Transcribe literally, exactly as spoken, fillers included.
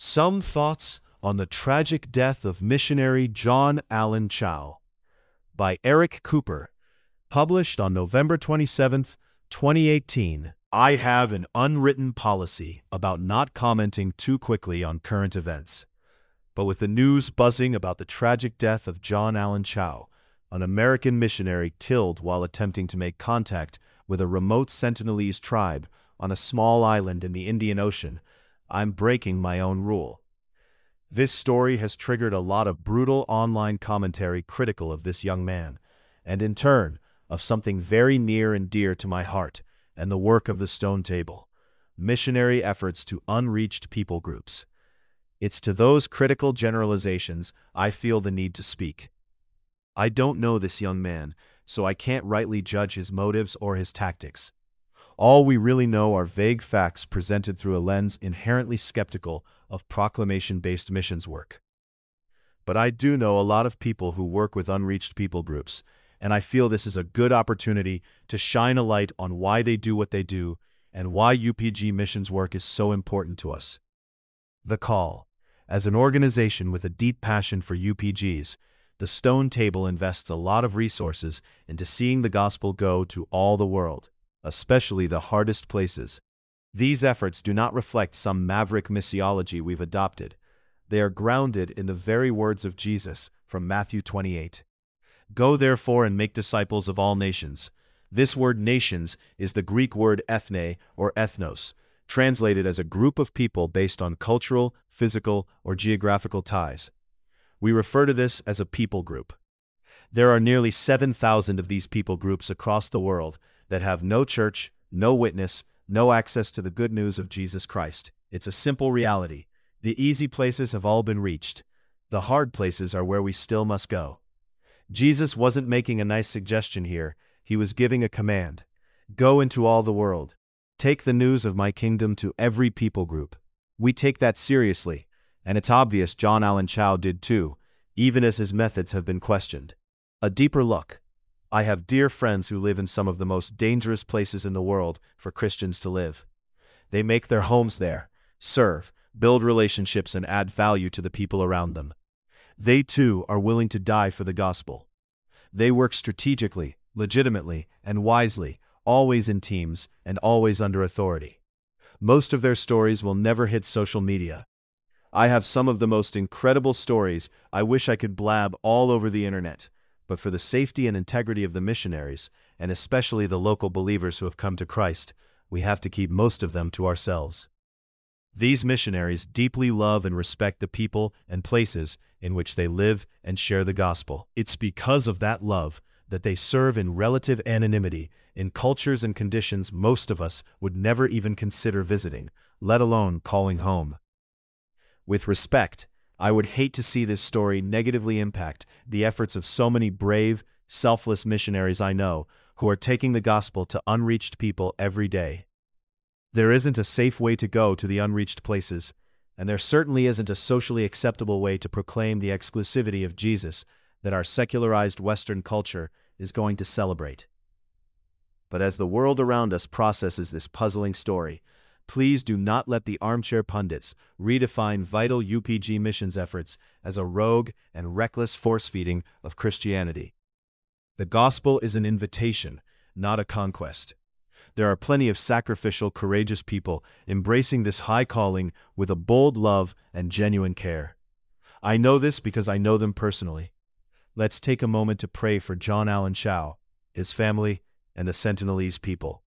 Some thoughts on the tragic death of missionary John Allen Chau by Eric Cooper, published on November twenty-seventh, twenty eighteen. I have an unwritten policy about not commenting too quickly on current events. But with the news buzzing about the tragic death of John Allen Chau, an American missionary killed while attempting to make contact with a remote Sentinelese tribe on a small island in the Indian Ocean, I'm breaking my own rule. This story has triggered a lot of brutal online commentary critical of this young man, and in turn, of something very near and dear to my heart and the work of the Stone Table: missionary efforts to unreached people groups. It's to those critical generalizations I feel the need to speak. I don't know this young man, so I can't rightly judge his motives or his tactics. All we really know are vague facts presented through a lens inherently skeptical of proclamation-based missions work. But I do know a lot of people who work with unreached people groups, and I feel this is a good opportunity to shine a light on why they do what they do and why U P G missions work is so important to us. The Call. As an organization with a deep passion for U P Gs, the Stone Table invests a lot of resources into seeing the gospel go to all the world, especially the hardest places. These efforts do not reflect some maverick missiology we've adopted. They are grounded in the very words of Jesus from Matthew twenty-eight. Go therefore and make disciples of all nations. This word nations is the Greek word ethne or ethnos, translated as a group of people based on cultural, physical, or geographical ties. We refer to this as a people group. There are nearly seven thousand of these people groups across the world that have no church, no witness, no access to the good news of Jesus Christ. It's a simple reality. The easy places have all been reached. The hard places are where we still must go. Jesus wasn't making a nice suggestion here. He was giving a command. Go into all the world. Take the news of my kingdom to every people group. We take that seriously, and it's obvious John Allen Chau did too, even as his methods have been questioned. A deeper look. I have dear friends who live in some of the most dangerous places in the world for Christians to live. They make their homes there, serve, build relationships, and add value to the people around them. They too are willing to die for the gospel. They work strategically, legitimately, and wisely, always in teams and always under authority. Most of their stories will never hit social media. I have some of the most incredible stories I wish I could blab all over the internet, but for the safety and integrity of the missionaries, and especially the local believers who have come to Christ, we have to keep most of them to ourselves. These missionaries deeply love and respect the people and places in which they live and share the gospel. It's because of that love that they serve in relative anonymity in cultures and conditions most of us would never even consider visiting, let alone calling home. With respect, I would hate to see this story negatively impact the efforts of so many brave, selfless missionaries I know who are taking the gospel to unreached people every day. There isn't a safe way to go to the unreached places, and there certainly isn't a socially acceptable way to proclaim the exclusivity of Jesus that our secularized Western culture is going to celebrate. But as the world around us processes this puzzling story, please do not let the armchair pundits redefine vital U P G missions efforts as a rogue and reckless force-feeding of Christianity. The gospel is an invitation, not a conquest. There are plenty of sacrificial, courageous people embracing this high calling with a bold love and genuine care. I know this because I know them personally. Let's take a moment to pray for John Allen Chau, his family, and the Sentinelese people.